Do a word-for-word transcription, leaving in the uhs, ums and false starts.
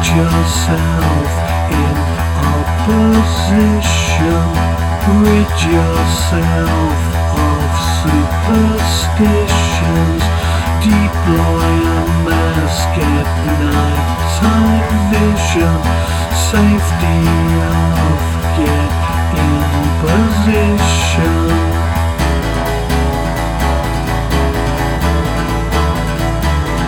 yourself in opposition. Rid yourself of superstitions. Deploy a mask at night. Time vision. Safety